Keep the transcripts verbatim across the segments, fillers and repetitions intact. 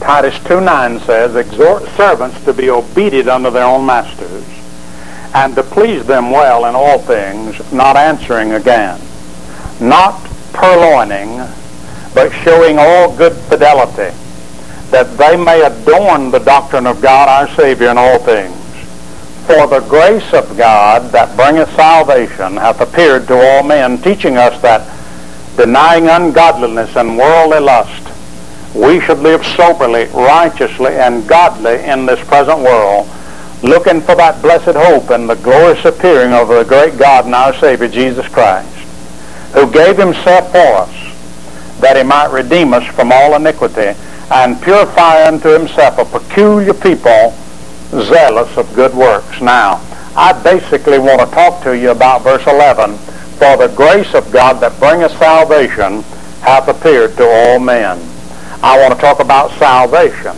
Titus two nine says, exhort servants to be obedient unto their own masters, and to please them well in all things, not answering again, not purloining, but showing all good fidelity, that they may adorn the doctrine of God our Savior in all things. For the grace of God that bringeth salvation hath appeared to all men, teaching us that, denying ungodliness and worldly lust, we should live soberly, righteously, and godly in this present world, looking for that blessed hope and the glorious appearing of the great God and our Savior, Jesus Christ, who gave himself for us, that he might redeem us from all iniquity, and purify unto himself a peculiar people, zealous of good works. Now, I basically want to talk to you about verse eleven. For the grace of God that bringeth salvation hath appeared to all men. I want to talk about salvation.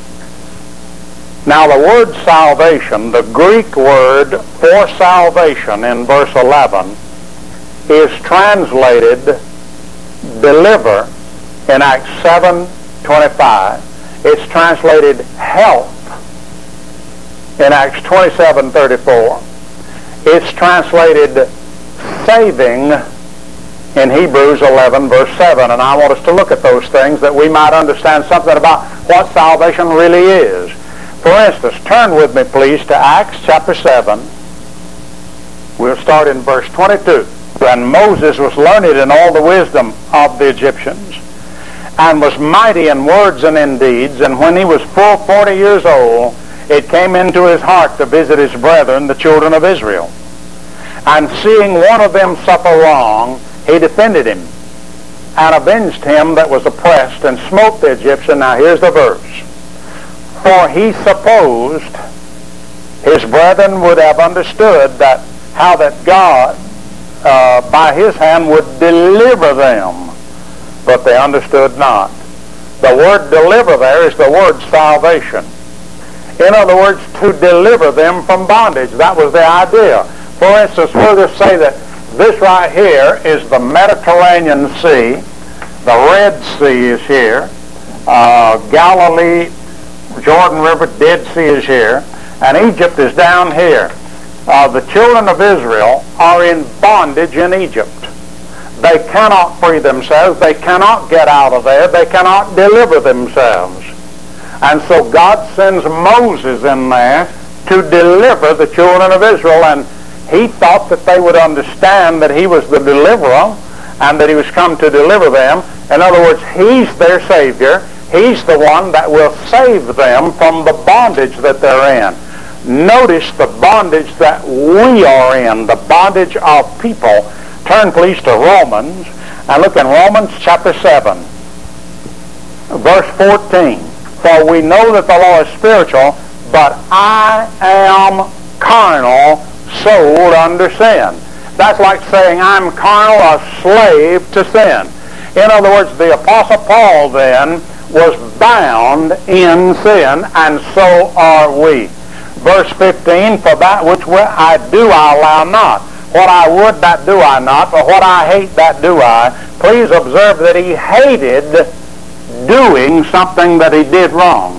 Now, the word salvation, the Greek word for salvation in verse eleven, is translated deliver in Acts seven twenty-five. It's translated help in Acts twenty-seven thirty-four. It's translated saving in Hebrews eleven verse seven. And I want us to look at those things that we might understand something about what salvation really is. For instance, turn with me please to Acts chapter seven. We'll start in verse twenty-two. And Moses was learned in all the wisdom of the Egyptians, and was mighty in words and in deeds. And when he was full forty years old, it came into his heart to visit his brethren, the children of Israel. And seeing one of them suffer wrong, he defended him, and avenged him that was oppressed, and smote the Egyptian. Now here's the verse. For he supposed his brethren would have understood that how that God uh, by his hand would deliver them, but they understood not. The word deliver there is the word salvation. In other words, to deliver them from bondage. That was the idea. For instance, we'll just say that this right here is the Mediterranean Sea. The Red Sea is here. Uh, Galilee, Jordan River, Dead Sea is here. And Egypt is down here. Uh, the children of Israel are in bondage in Egypt. They cannot free themselves. They cannot get out of there. They cannot deliver themselves. And so God sends Moses in there to deliver the children of Israel. And he thought that they would understand that he was the deliverer and that he was come to deliver them. In other words, he's their Savior. He's the one that will save them from the bondage that they're in. Notice the bondage that we are in, the bondage of people. Turn please to Romans and look in Romans chapter seven, verse fourteen. For we know that the law is spiritual, but I am carnal, sold under sin. That's like saying I'm carnal, a slave to sin. In other words, the Apostle Paul then was bound in sin, and so are we. Verse fifteen, for that which I do I allow not. What I would, that do I not. For what I hate, that do I. Please observe that he hated doing something that he did wrong.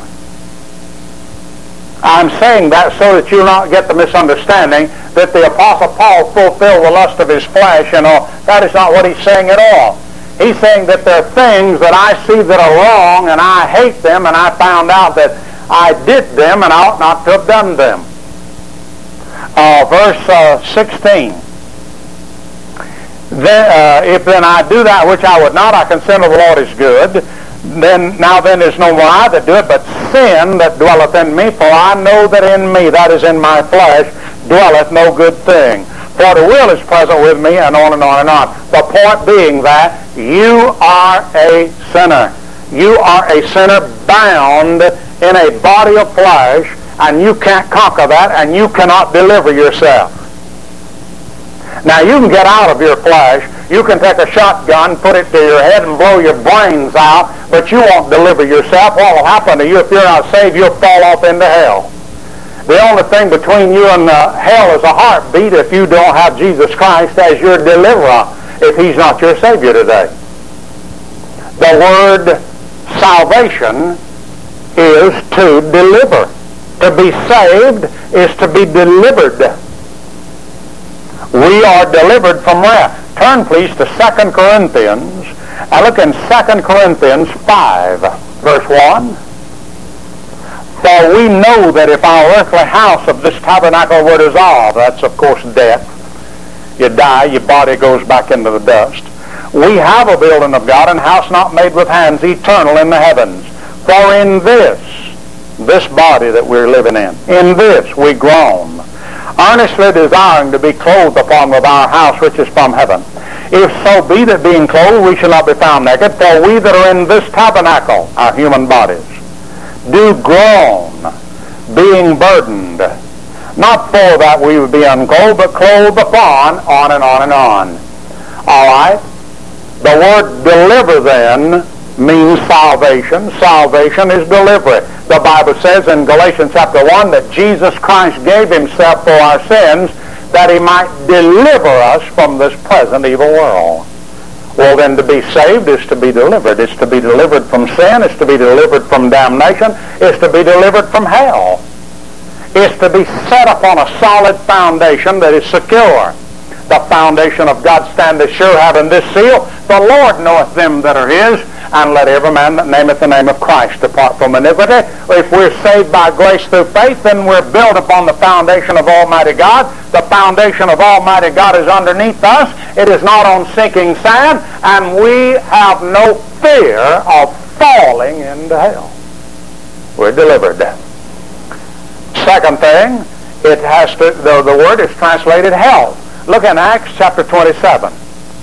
I'm saying that so that you'll not get the misunderstanding that the Apostle Paul fulfilled the lust of his flesh. You know, that is not what he's saying at all. He's saying that there are things that I see that are wrong, and I hate them, and I found out that I did them, and I ought not to have done them. Uh, verse uh, sixteen. Then, uh, if then I do that which I would not, I consent of the Lord is good. Then now then is no more I that do it, but sin that dwelleth in me. For I know that in me, that is in my flesh, dwelleth no good thing. For the will is present with me, and on and on and on. The point being that you are a sinner. You are a sinner bound in a body of flesh, and you can't conquer that, and you cannot deliver yourself. Now, you can get out of your flesh. You can take a shotgun, put it to your head, and blow your brains out, but you won't deliver yourself. What will happen to you if you're not saved? You'll fall off into hell. The only thing between you and uh, hell is a heartbeat if you don't have Jesus Christ as your deliverer, if he's not your Savior today. The word salvation is to deliver. To be saved is to be delivered. We are delivered from wrath. Turn please to Second Corinthians. I look in Second Corinthians five, verse one. For we know that if our earthly house of this tabernacle were dissolved, that's of course death. You die, your body goes back into the dust. We have a building of God, and house not made with hands, eternal in the heavens. For in this, this body that we're living in, in this we groan, earnestly desiring to be clothed upon with our house which is from heaven. If so be that being clothed we shall not be found naked, for we that are in this tabernacle, our human bodies, do groan, being burdened, not for that we would be unclothed, but clothed upon, on and on and on. All right? The word deliver then means salvation. Salvation is delivery. The Bible says in Galatians chapter one that Jesus Christ gave himself for our sins that he might deliver us from this present evil world. Well, then to be saved is to be delivered. It's to be delivered from sin. It's to be delivered from damnation. It's to be delivered from hell. It's to be set upon a solid foundation that is secure. The foundation of God standeth sure, having this seal, the Lord knoweth them that are his, and let every man that nameth the name of Christ depart from iniquity. If we're saved by grace through faith, then we're built upon the foundation of Almighty God. The foundation of Almighty God is underneath us. It is not on sinking sand, and we have no fear of falling into hell. We're delivered. Second thing, it has to, the, the word is translated hell. Look in Acts chapter twenty-seven.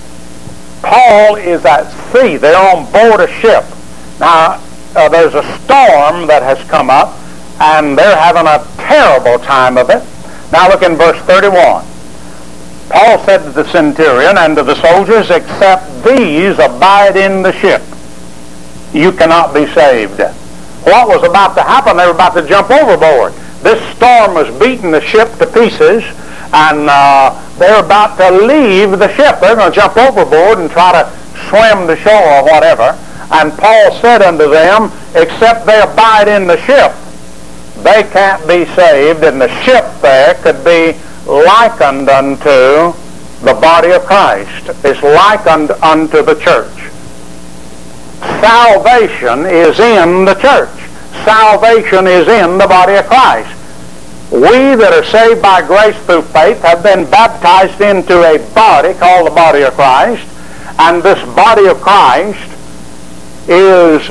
Paul is at sea. They're on board a ship. Now, uh, there's a storm that has come up, and they're having a terrible time of it. Now look in verse thirty-one. Paul said to the centurion and to the soldiers, except these abide in the ship, you cannot be saved. What was about to happen? They were about to jump overboard. This storm was beating the ship to pieces, and uh, they're about to leave the ship. They're going to jump overboard and try to swim to shore or whatever. And Paul said unto them, except they abide in the ship, they can't be saved. And the ship there could be likened unto the body of Christ. It's likened unto the church. Salvation is in the church. Salvation is in the body of Christ. We that are saved by grace through faith have been baptized into a body called the body of Christ, and this body of Christ is,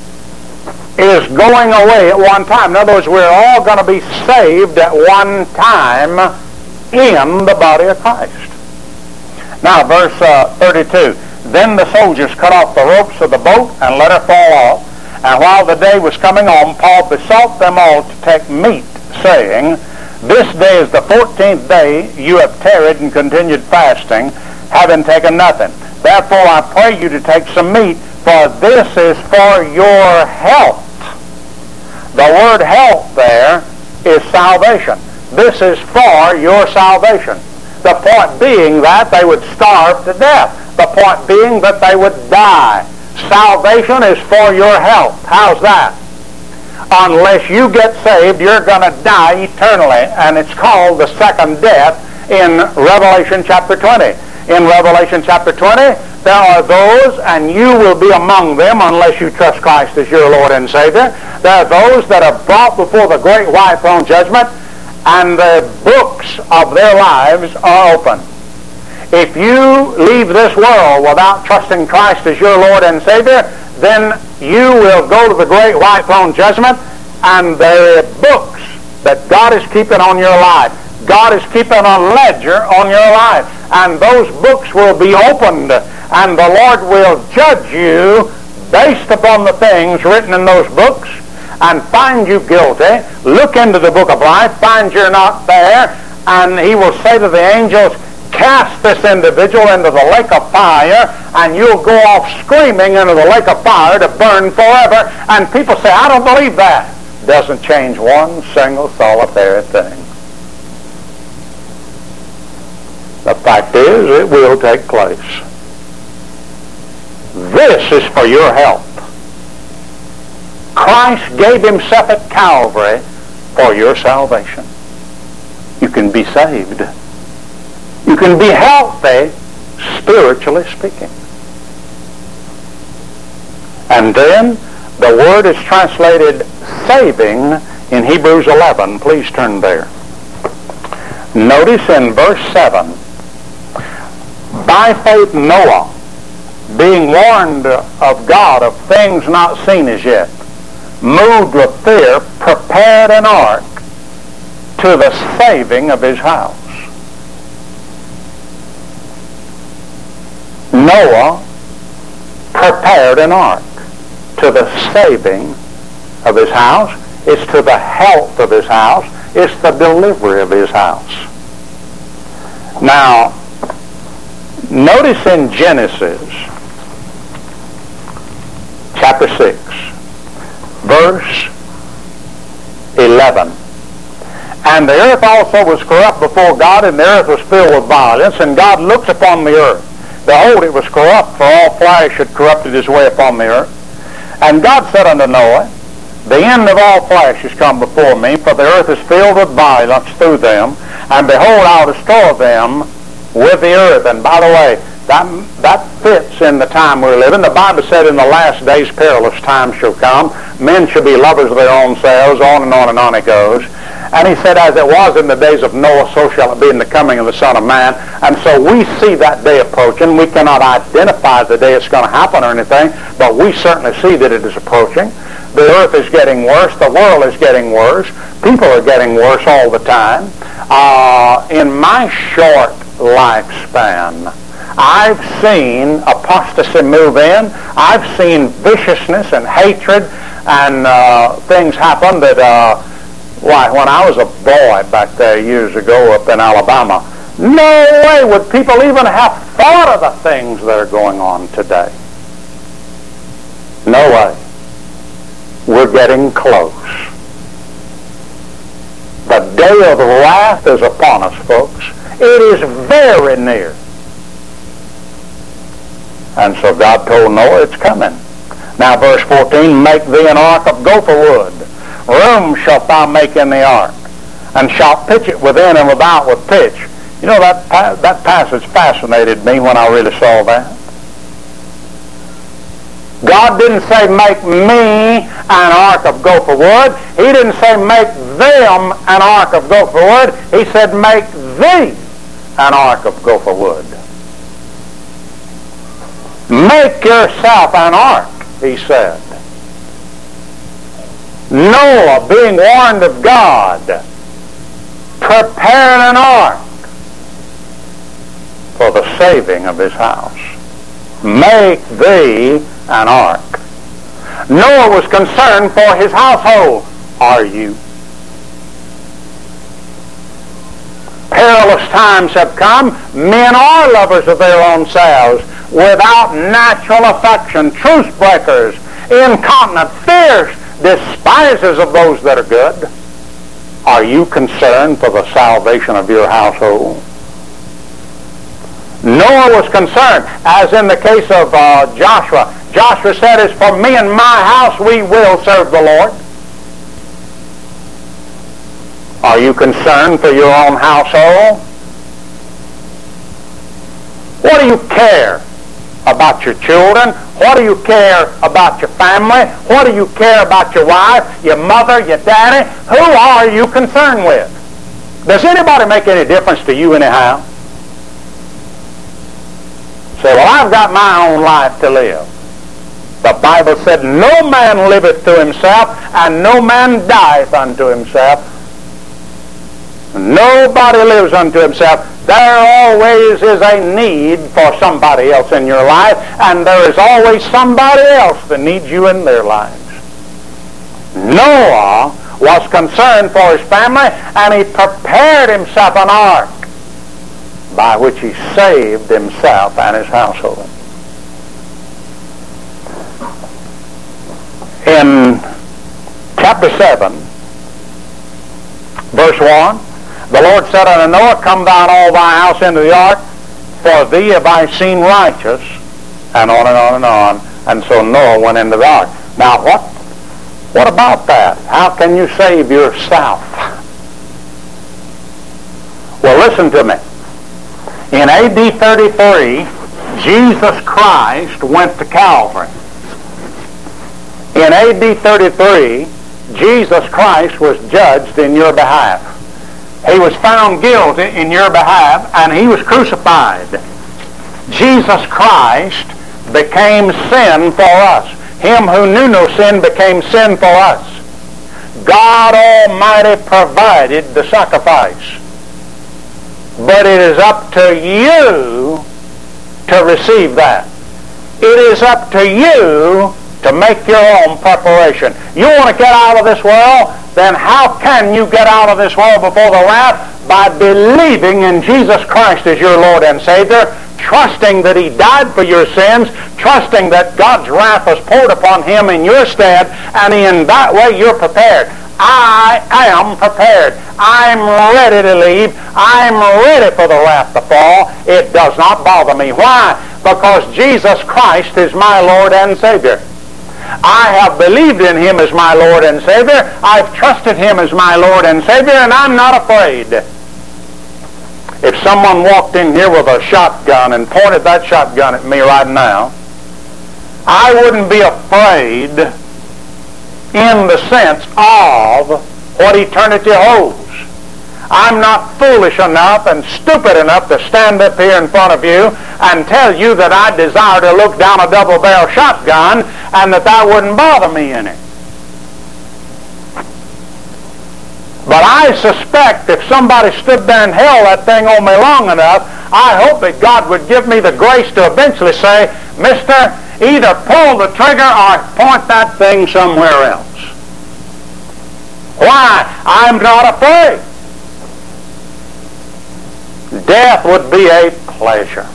is going away at one time. In other words, we're all going to be saved at one time in the body of Christ. Now, verse uh, thirty-two. Then the soldiers cut off the ropes of the boat and let her fall off. And while the day was coming on, Paul besought them all to take meat, saying, this day is the fourteenth day you have tarried and continued fasting, having taken nothing. Therefore I pray you to take some meat, for this is for your health. The word health there is salvation. This is for your salvation. The point being that they would starve to death. The point being that they would die. Salvation is for your health. How's that? Unless you get saved, you're going to die eternally. And it's called the second death in Revelation chapter twenty. In Revelation chapter twenty, there are those, and you will be among them unless you trust Christ as your Lord and Savior. There are those that are brought before the great white throne judgment, and the books of their lives are open. If you leave this world without trusting Christ as your Lord and Savior, then you will go to the great white throne judgment, and there are books that God is keeping on your life. God is keeping a ledger on your life, and those books will be opened, and the Lord will judge you based upon the things written in those books and find you guilty. Look into the book of life, find you're not there, and he will say to the angels, cast this individual into the lake of fire, and you'll go off screaming into the lake of fire to burn forever. And people say, I don't believe that. Doesn't change one single solitary thing. The fact is, it will take place. This is for your health. Christ gave himself at Calvary for your salvation. You can be saved. You can be healthy, spiritually speaking. And then the word is translated saving in Hebrews eleven. Please turn there. Notice in verse seven, by faith Noah, being warned of God of things not seen as yet, moved with fear, prepared an ark to the saving of his house. Noah prepared an ark to the saving of his house. It's to the health of his house. It's the delivery of his house. Now, notice in Genesis chapter six, verse eleven. And the earth also was corrupt before God, and the earth was filled with violence, and God looked upon the earth. Behold, it was corrupt, for all flesh had corrupted his way upon the earth. And God said unto Noah, the end of all flesh is come before me, for the earth is filled with violence through them, and behold, I'll destroy them with the earth. And by the way, that, that fits in the time we're living. The Bible said in the last days perilous times shall come. Men shall be lovers of their own selves, on and on and on it goes. And he said, as it was in the days of Noah, so shall it be in the coming of the Son of Man. And so we see that day approaching. We cannot identify the day it's going to happen or anything, but we certainly see that it is approaching. The earth is getting worse. The world is getting worse. People are getting worse all the time. Uh, in my short lifespan, I've seen apostasy move in. I've seen viciousness and hatred and uh, things happen that... Uh, Why, when I was a boy back there years ago up in Alabama, no way would people even have thought of the things that are going on today. No way. We're getting close. The day of wrath is upon us, folks. It is very near. And so God told Noah it's coming. Now verse fourteen, make thee an ark of gopher wood. Room shalt thou make in the ark, and shalt pitch it within and without with pitch. You know, that that passage fascinated me when I really saw that. God didn't say make me an ark of gopher wood. He didn't say make them an ark of gopher wood. He said make thee an ark of gopher wood. Make yourself an ark, he said. Noah, being warned of God, prepared an ark for the saving of his house. Make thee an ark. Noah was concerned for his household. Are you? Perilous times have come. Men are lovers of their own selves, without natural affection, truce breakers, incontinent, fierce, despisers of those that are good. Are you concerned for the salvation of your household? Noah was concerned, as in the case of uh, Joshua. Joshua said, as for me and my house, we will serve the Lord. Are you concerned for your own household? What do you care about your children? What do you care about your family? What do you care about your wife, your mother, your daddy? Who are you concerned with? Does anybody make any difference to you anyhow? Say, well, I've got my own life to live. The Bible said, no man liveth to himself, and no man dieth unto himself. Nobody lives unto himself. There always is a need for somebody else in your life, and there is always somebody else that needs you in their lives. Noah was concerned for his family, and he prepared himself an ark by which he saved himself and his household. In chapter seven, verse one, the Lord said unto Noah, come thou and all thy house into the ark, for thee have I seen righteous, and on and on and on. And so Noah went into the ark. Now what, What about that? How can you save yourself? Well, listen to me. In A D thirty-three, Jesus Christ went to Calvary. In A D thirty-three, Jesus Christ was judged in your behalf. He was found guilty in your behalf, and he was crucified. Jesus Christ became sin for us. Him who knew no sin became sin for us. God Almighty provided the sacrifice. But it is up to you to receive that. It is up to you to make your own preparation. You want to get out of this world? Then how can you get out of this world before the wrath? By believing in Jesus Christ as your Lord and Savior, trusting that he died for your sins, trusting that God's wrath was poured upon him in your stead, and in that way you're prepared. I am prepared. I'm ready to leave. I'm ready for the wrath to fall. It does not bother me. Why? Because Jesus Christ is my Lord and Savior. I have believed in him as my Lord and Savior. I've trusted him as my Lord and Savior, and I'm not afraid. If someone walked in here with a shotgun and pointed that shotgun at me right now, I wouldn't be afraid in the sense of what eternity holds. I'm not foolish enough and stupid enough to stand up here in front of you and tell you that I desire to look down a double-barrel shotgun and that that wouldn't bother me any. But I suspect if somebody stood there and held that thing on me long enough, I hope that God would give me the grace to eventually say, Mister, either pull the trigger or point that thing somewhere else. Why? I'm not afraid. Death would be a pleasure.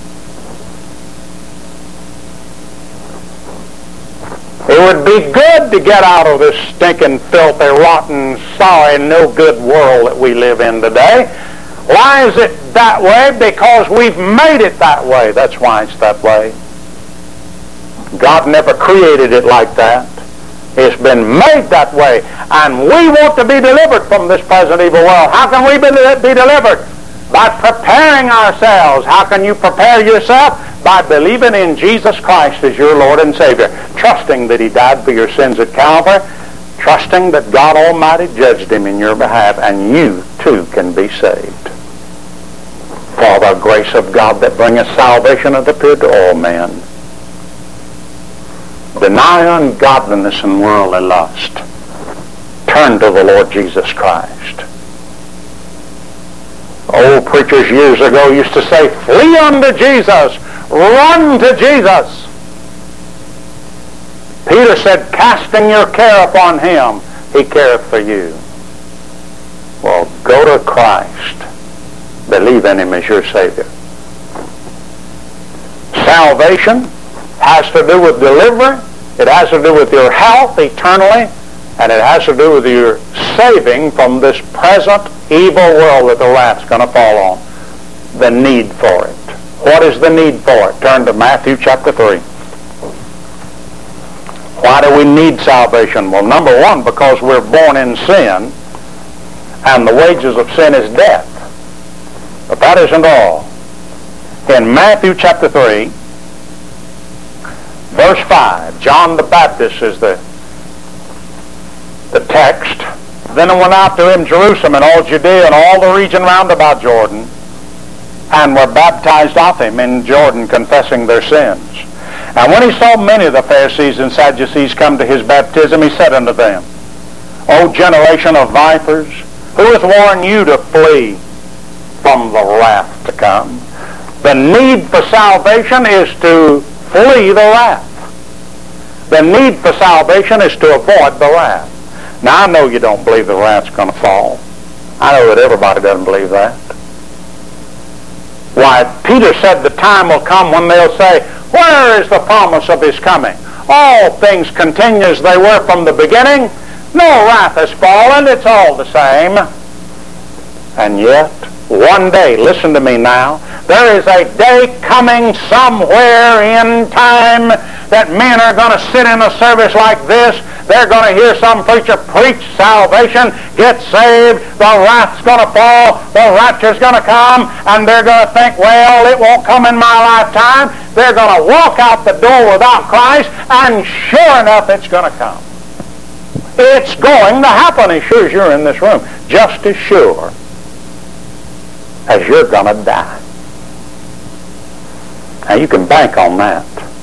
It would be good to get out of this stinking, filthy, rotten, sorry, no good world that we live in today. Why is it that way? Because we've made it that way. That's why it's that way. God never created it like that. It's been made that way. And we want to be delivered from this present evil world. How can we be, be delivered? By preparing ourselves. How can you prepare yourself? By believing in Jesus Christ as your Lord and Savior. Trusting that he died for your sins at Calvary. Trusting that God Almighty judged him in your behalf. And you too can be saved. For the grace of God that bringeth salvation hath appeared to all men. Deny ungodliness and worldly lust. Turn to the Lord Jesus Christ. Old preachers years ago used to say, flee unto Jesus, run to Jesus. Peter said, casting your care upon him, he careth for you. Well, go to Christ. Believe in him as your Savior. Salvation has to do with deliverance. It has to do with your health eternally. And it has to do with your saving from this present evil world that the wrath's going to fall on. The need for it. What is the need for it? Turn to Matthew chapter three. Why do we need salvation? Well, number one, because we're born in sin, and the wages of sin is death. But that isn't all. In Matthew chapter three, verse five, John the Baptist is the the text. Then it went out to him Jerusalem and all Judea and all the region round about Jordan, and were baptized of him in Jordan, confessing their sins. And when he saw many of the Pharisees and Sadducees come to his baptism, he said unto them, O generation of vipers, who hath warned you to flee from the wrath to come? The need for salvation is to flee the wrath. The need for salvation is to avoid the wrath. Now, I know you don't believe the wrath's going to fall. I know that everybody doesn't believe that. Why, Peter said the time will come when they'll say, where is the promise of his coming? All things continue as they were from the beginning. No wrath has fallen. It's all the same. And yet, one day, listen to me now, there is a day coming somewhere in time that men are going to sit in a service like this. They're going to hear some preacher preach salvation, get saved, the wrath's going to fall, the rapture's going to come, and they're going to think, well, it won't come in my lifetime. They're going to walk out the door without Christ, and sure enough, it's going to come. It's going to happen as sure as you're in this room. Just as sure as you're going to die. Now, you can bank on that.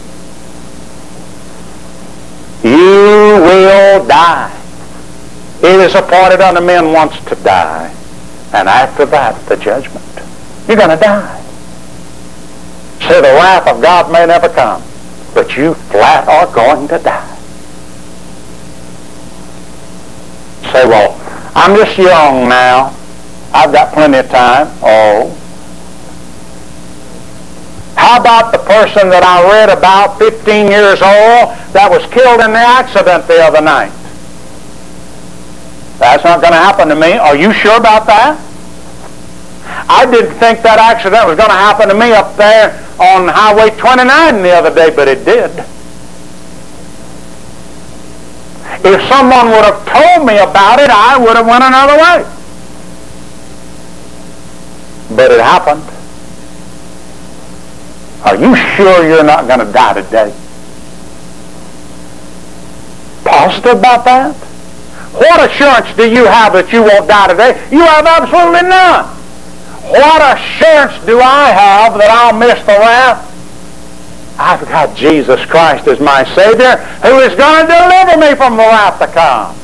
You will die. It is appointed unto men once to die, and after that, the judgment. You're going to die. Say, the wrath of God may never come, but you flat are going to die. Say, well, I'm just young now. I've got plenty of time. Oh. How about the person that I read about, fifteen years old, that was killed in the accident the other night? That's not going to happen to me. Are you sure about that? I didn't think that accident was going to happen to me up there on Highway twenty-nine the other day, but it did. If someone would have told me about it, I would have went another way. But it happened. Are you sure you're not going to die today? Positive about that? What assurance do you have that you won't die today? You have absolutely none. What assurance do I have that I'll miss the wrath? I've got Jesus Christ as my Savior, who is going to deliver me from the wrath to come.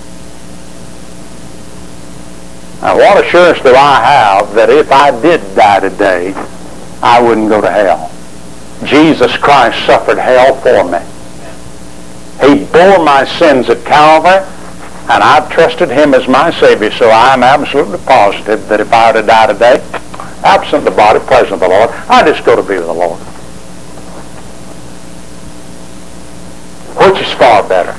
Now, what assurance do I have that if I did die today, I wouldn't go to hell? Jesus Christ suffered hell for me. He bore my sins at Calvary, and I've trusted Him as my Savior, so I'm absolutely positive that if I were to die today, absent the body, present the Lord, I'd just go to be with the Lord. Which is far better?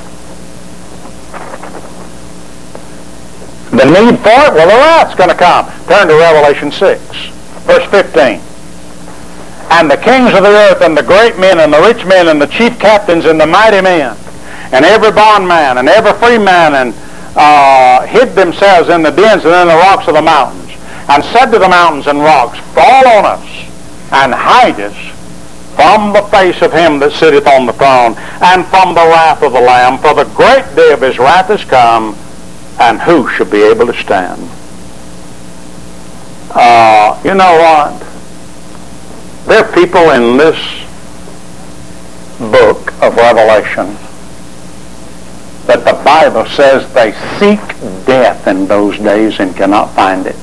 The need for it? Well, the wrath's going to come. Turn to Revelation six, verse fifteen. And the kings of the earth, and the great men, and the rich men, and the chief captains, and the mighty men, and every bondman, and every free man, and uh, hid themselves in the dens and in the rocks of the mountains, and said to the mountains and rocks, fall on us, and hide us from the face of him that sitteth on the throne, and from the wrath of the Lamb, for the great day of his wrath is come, and who shall be able to stand? Uh, you know what? There are people in this book of Revelation that the Bible says they seek death in those days and cannot find it.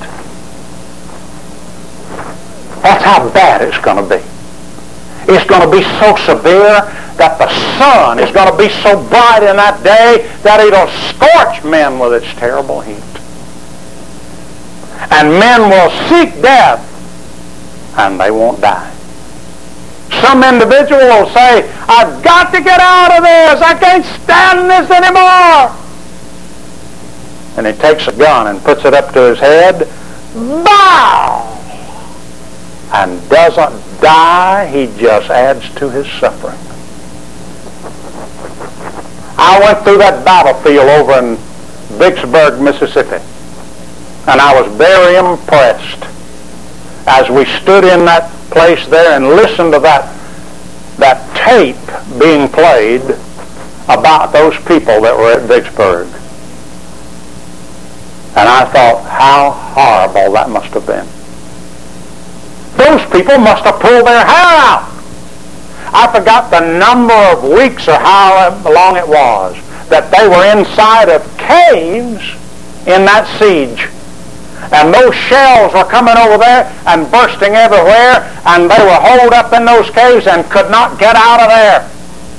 That's how bad it's going to be. It's going to be so severe that the sun is going to be so bright in that day that it'll scorch men with its terrible heat. And men will seek death, and they won't die. Some individual will say, I've got to get out of this. I can't stand this anymore. And he takes a gun and puts it up to his head. Bow! And doesn't die. He just adds to his suffering. I went through that battlefield over in Vicksburg, Mississippi. And I was very impressed as we stood in that place there and listened to that that tape being played about those people that were at Vicksburg. And I thought, how horrible that must have been. Those people must have pulled their hair out. I forgot the number of weeks or how long it was that they were inside of caves in that siege. And those shells were coming over there and bursting everywhere, and they were holed up in those caves and could not get out of there.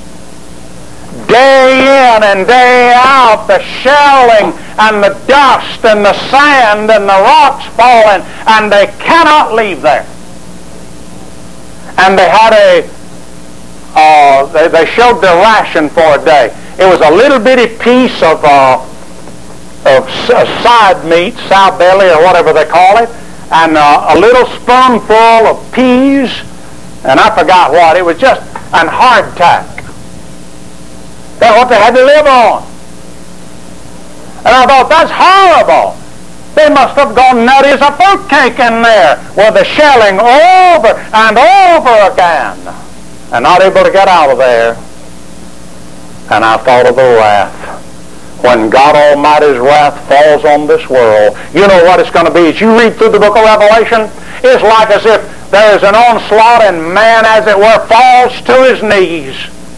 Day in and day out, the shelling and the dust and the sand and the rocks falling, and they cannot leave there. And they had a, uh, they, they showed their ration for a day. It was a little bitty piece of uh, of side meat, sow belly or whatever they call it, and uh, a little spoonful of peas, and I forgot what. It was just an hardtack. That's what they had to live on. And I thought, that's horrible. They must have gone nutty as a fruitcake in there with the shelling over and over again and not able to get out of there. And I thought of the wrath. When God Almighty's wrath falls on this world, you know what it's going to be. As you read through the book of Revelation, it's like as if there's an onslaught and man, as it were, falls to his knees.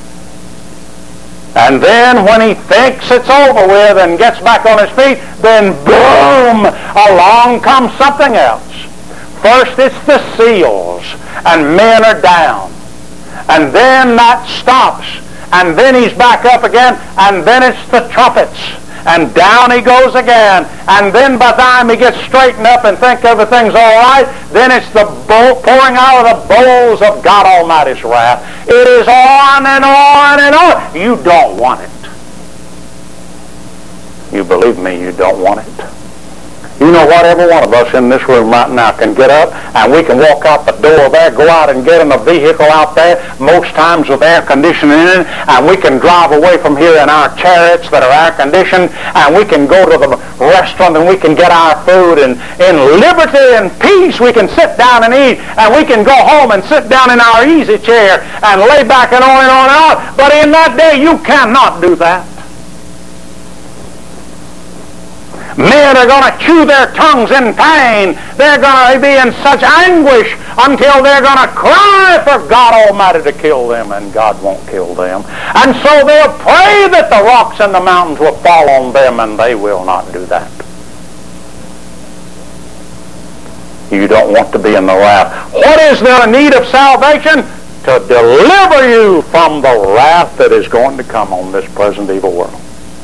And then when he thinks it's over with and gets back on his feet, then boom, along comes something else. First it's the seals, and men are down. And then that stops. And then he's back up again, and then it's the trumpets. And down he goes again. And then by the time he gets straightened up and think everything's all right, then it's the bowl, pouring out of the bowls of God Almighty's wrath. It is on and on and on. You don't want it. You believe me, you don't want it. You know what? Every one of us in this room right now can get up and we can walk out the door there, go out and get in a vehicle out there, most times with air conditioning in it, and we can drive away from here in our chariots that are air conditioned, and we can go to the restaurant and we can get our food, and in liberty and peace we can sit down and eat, and we can go home and sit down in our easy chair and lay back and on and on and on. But in that day you cannot do that. Men are going to chew their tongues in pain. They're going to be in such anguish until they're going to cry for God Almighty to kill them, and God won't kill them. And so they'll pray that the rocks and the mountains will fall on them, and they will not do that. You don't want to be in the wrath. What is there a need of salvation? To deliver you from the wrath that is going to come on this present evil world.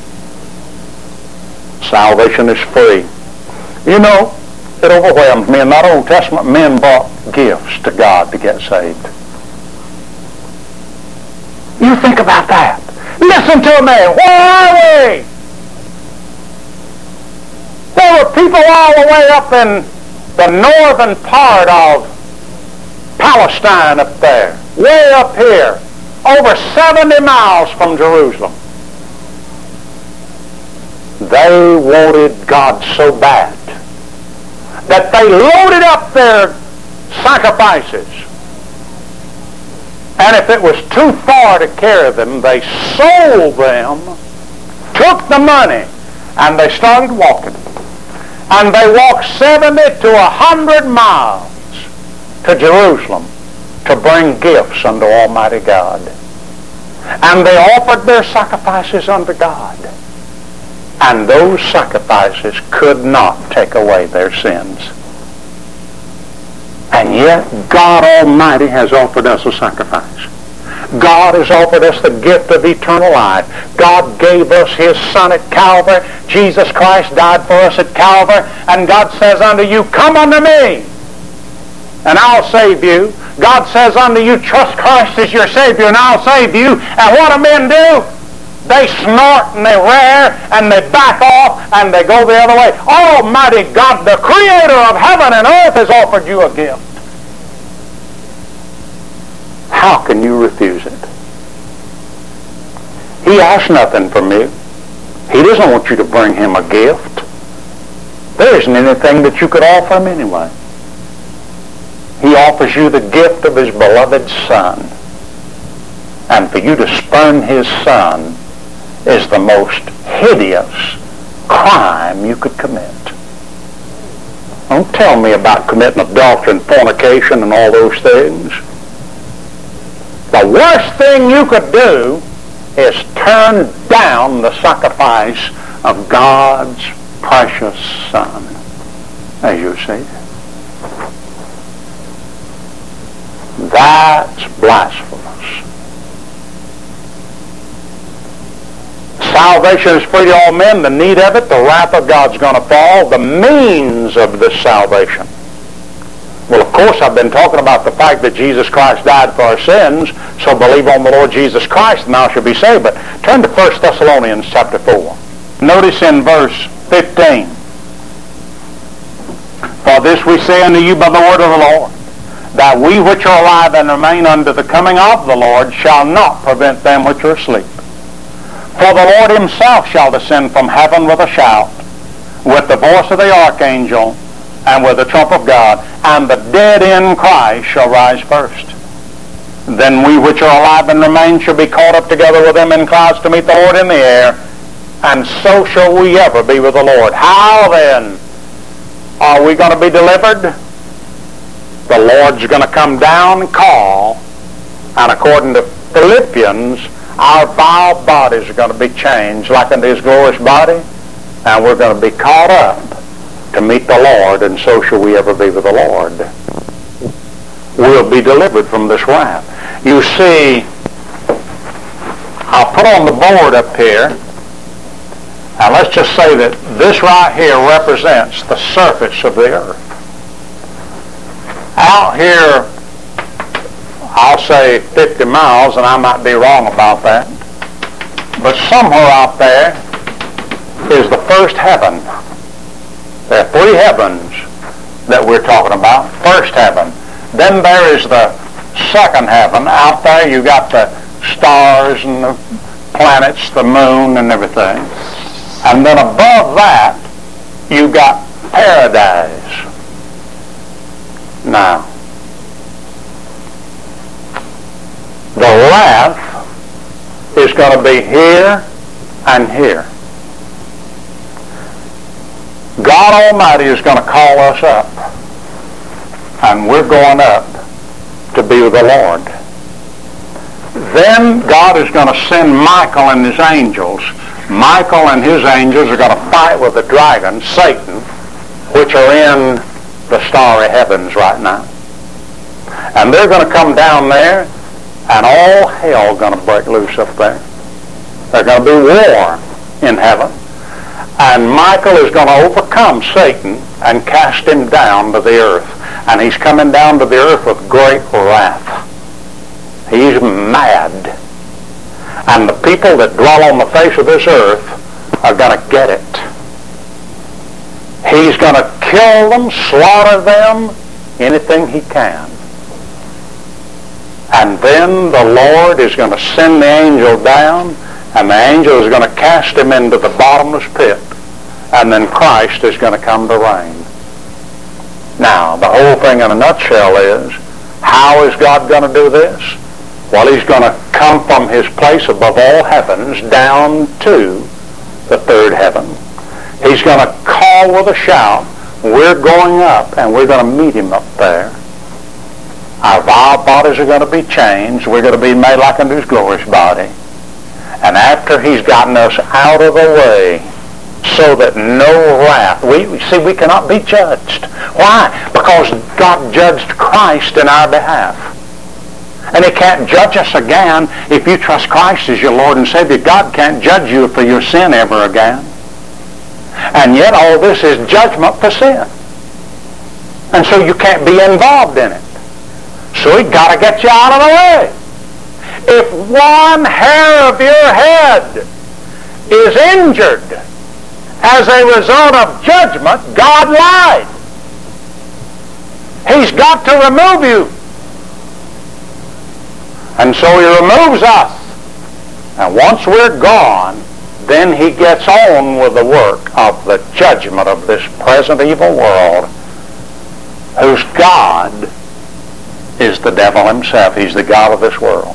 Salvation is free. You know, it overwhelms me. In that Old Testament, men brought gifts to God to get saved. You think about that. Listen to me. Where are we? There were people all the way up in the northern part of Palestine up there, way up here, over seventy miles from Jerusalem. They wanted God so bad that they loaded up their sacrifices. And if it was too far to carry them, they sold them, took the money, and they started walking. And they walked seventy to a hundred miles to Jerusalem to bring gifts unto Almighty God. And they offered their sacrifices unto God. And those sacrifices could not take away their sins. And yet, God Almighty has offered us a sacrifice. God has offered us the gift of eternal life. God gave us His Son at Calvary. Jesus Christ died for us at Calvary. And God says unto you, come unto me, and I'll save you. God says unto you, trust Christ as your Savior, and I'll save you. And what do men do? They snort and they rear and they back off and they go the other way. Almighty God, the Creator of heaven and earth, has offered you a gift. How can you refuse it? He asks nothing from you. He doesn't want you to bring Him a gift. There isn't anything that you could offer Him anyway. He offers you the gift of His beloved Son. And for you to spurn His Son is the most hideous crime you could commit. Don't tell me about committing adultery and fornication and all those things. The worst thing you could do is turn down the sacrifice of God's precious Son, as you see. That's blasphemous. Salvation is free to all men. The need of it, the wrath of God's going to fall. The means of this salvation. Well, of course, I've been talking about the fact that Jesus Christ died for our sins, so believe on the Lord Jesus Christ and thou shalt be saved. But turn to First Thessalonians chapter four. Notice in verse fifteen. For this we say unto you by the word of the Lord, that we which are alive and remain unto the coming of the Lord shall not prevent them which are asleep. For the Lord himself shall descend from heaven with a shout, with the voice of the archangel, and with the trump of God, and the dead in Christ shall rise first. Then we which are alive and remain shall be caught up together with them in clouds to meet the Lord in the air, and so shall we ever be with the Lord. How then are we going to be delivered? The Lord's going to come down and call, and according to Philippians, our vile bodies are going to be changed like unto his glorious body, and we're going to be caught up to meet the Lord, and so shall we ever be with the Lord. We'll be delivered from this wrath. You see, I'll put on the board up here, and let's just say that this right here represents the surface of the earth. Out here, I'll say fifty miles, and I might be wrong about that, but somewhere out there is the first heaven. There are three heavens that we're talking about. First heaven. Then there is the second heaven. Out there you got the stars and the planets, the moon and everything. And then above that you got paradise. Now, the wrath is going to be here and here. God Almighty is going to call us up, and we're going up to be with the Lord. Then God is going to send Michael and his angels. Michael and his angels are going to fight with the dragon, Satan, which are in the starry heavens right now. And they're going to come down there, and all hell is going to break loose up there. There's going to be war in heaven. And Michael is going to overcome Satan and cast him down to the earth. And he's coming down to the earth with great wrath. He's mad. And the people that dwell on the face of this earth are going to get it. He's going to kill them, slaughter them, anything he can. And then the Lord is going to send the angel down, and the angel is going to cast him into the bottomless pit. And then Christ is going to come to reign. Now, the whole thing in a nutshell is, how is God going to do this? Well, he's going to come from his place above all heavens down to the third heaven. He's going to call with a shout. We're going up, and we're going to meet him up there. Our vile bodies are going to be changed. We're going to be made like unto his glorious body. And after he's gotten us out of the way, so that no wrath, we see we cannot be judged. Why? Because God judged Christ in our behalf. And he can't judge us again if you trust Christ as your Lord and Savior. God can't judge you for your sin ever again. And yet all this is judgment for sin. And so you can't be involved in it. So he's got to get you out of the way. If one hair of your head is injured as a result of judgment, God lied. He's got to remove you. And so he removes us. And once we're gone, then he gets on with the work of the judgment of this present evil world, whose God is the devil himself. He's the God of this world.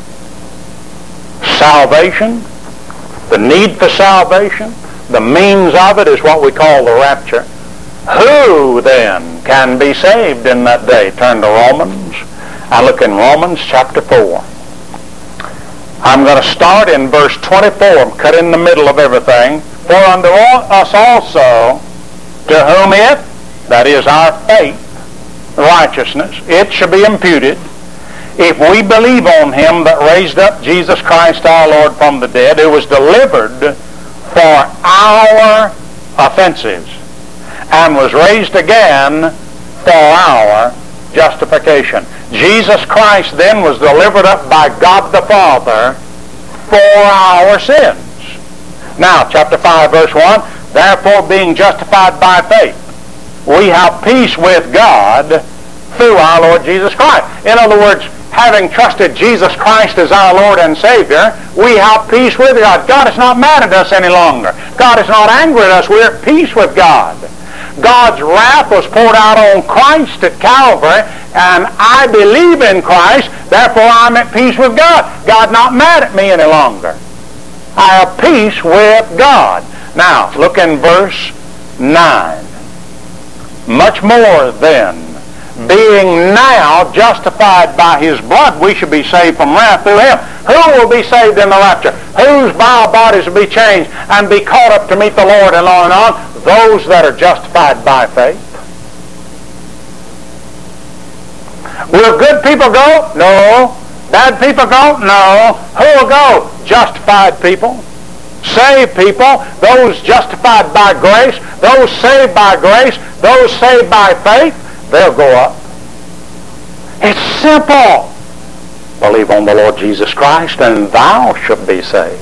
Salvation, the need for salvation, the means of it is what we call the rapture. Who then can be saved in that day? Turn to Romans. I look in Romans chapter four. I'm going to start in verse twenty-four, cut in the middle of everything. For unto us also, to whom it, that is our faith, righteousness, it shall be imputed, if we believe on him that raised up Jesus Christ our Lord from the dead, who was delivered for our offenses, and was raised again for our justification. Jesus Christ then was delivered up by God the Father for our sins. Now, chapter five, verse one, therefore being justified by faith, we have peace with God through our Lord Jesus Christ. In other words, having trusted Jesus Christ as our Lord and Savior, we have peace with God. God is not mad at us any longer. God is not angry at us. We're at peace with God. God's wrath was poured out on Christ at Calvary, and I believe in Christ, therefore I'm at peace with God. God's not mad at me any longer. I have peace with God. Now, look in verse nine. Much more then, being now justified by his blood, we should be saved from wrath through him. Who will be saved in the rapture? Whose vile bodies will be changed and be caught up to meet the Lord and on and on? Those that are justified by faith. Will good people go? No. Bad people go? No. Who will go? Justified people. Saved people. Those justified by grace. Those saved by grace. Those saved by faith. They'll go up. It's simple. Believe on the Lord Jesus Christ and thou shalt be saved.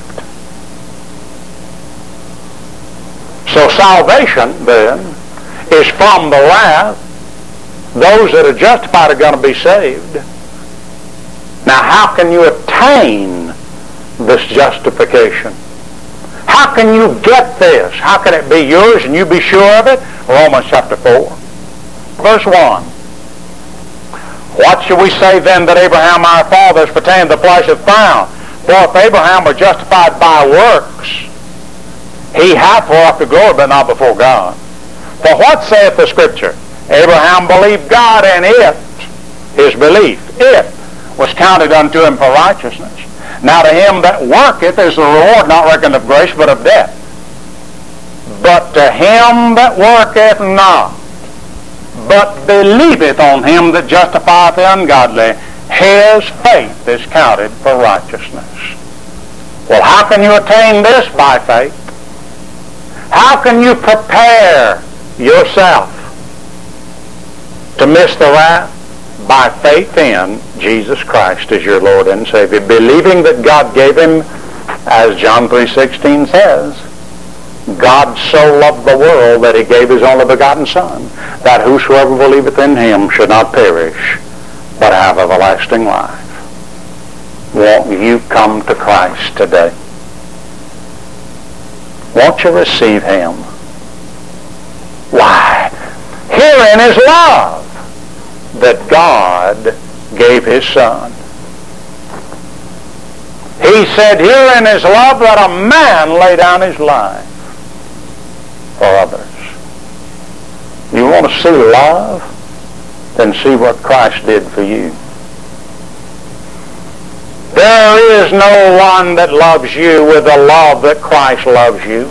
So salvation, then, is from the wrath. Those that are justified are going to be saved. Now, how can you attain this justification? How can you get this? How can it be yours and you be sure of it? Romans chapter four, verse one. What shall we say then that Abraham our father as pertaining to the flesh hath found? For if Abraham were justified by works, he hath brought to glory, but not before God. For what saith the Scripture? Abraham believed God, and it, his belief, it was counted unto him for righteousness. Now to him that worketh is the reward not reckoned of grace, but of debt. But to him that worketh not, but believeth on him that justifieth the ungodly, his faith is counted for righteousness. Well, how can you attain this? By faith. How can you prepare yourself to miss the wrath? By faith in Jesus Christ as your Lord and Savior, believing that God gave him, as John three sixteen says, God so loved the world that he gave his only begotten Son, that whosoever believeth in him should not perish, but have everlasting life. Won't you come to Christ today? Won't you receive him? Why? Herein is love, that God gave his Son. He said, herein is love, that a man lay down his life for others. You want to see love? Then see what Christ did for you. There is no one that loves you with the love that Christ loves you.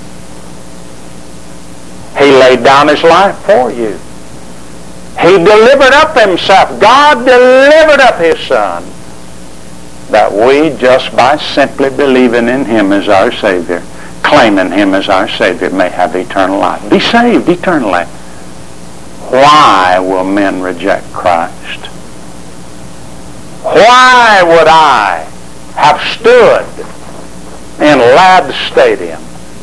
He laid down his life for you. He delivered up himself. God delivered up his Son, that we, just by simply believing in him as our Savior, claiming him as our Savior, may have eternal life. Be saved eternally. Why will men reject Christ? Why would I have stood in Ladd Stadium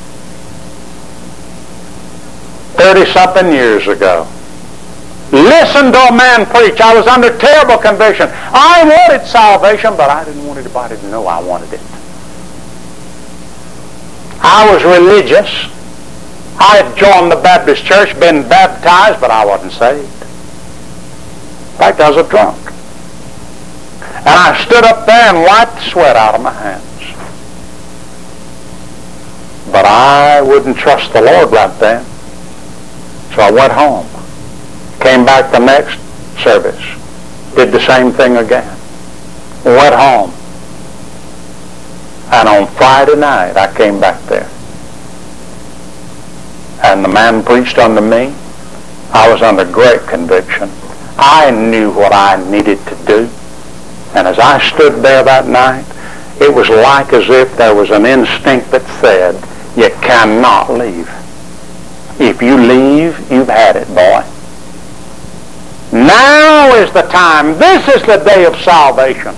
thirty-something years ago, listened to a man preach? I was under terrible conviction. I wanted salvation, but I didn't want anybody to know I wanted it. I was religious. I had joined the Baptist church, been baptized, but I wasn't saved. In fact, I was a drunk. And I stood up there and wiped the sweat out of my hands. But I wouldn't trust the Lord right then. So I went home. Came back the next service. Did the same thing again. Went home. And on Friday night, I came back there. And the man preached unto me. I was under great conviction. I knew what I needed to do. And as I stood there that night, it was like as if there was an instinct that said, you cannot leave. If you leave, you've had it, boy. Now is the time. This is the day of salvation.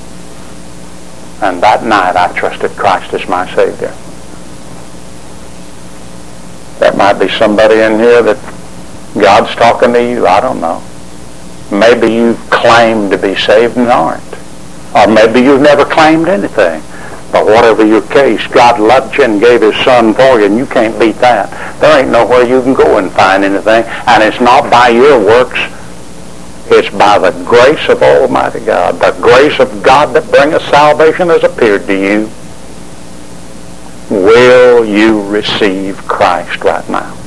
And that night I trusted Christ as my Savior. There might be somebody in here that God's talking to you. I don't know. Maybe you've claim to be saved and aren't. Or maybe you've never claimed anything. But whatever your case, God loved you and gave His Son for you, and you can't beat that. There ain't nowhere you can go and find anything. And it's not by your works. It's by the grace of Almighty God. The grace of God that bringeth salvation has appeared to you. Will you receive Christ right now?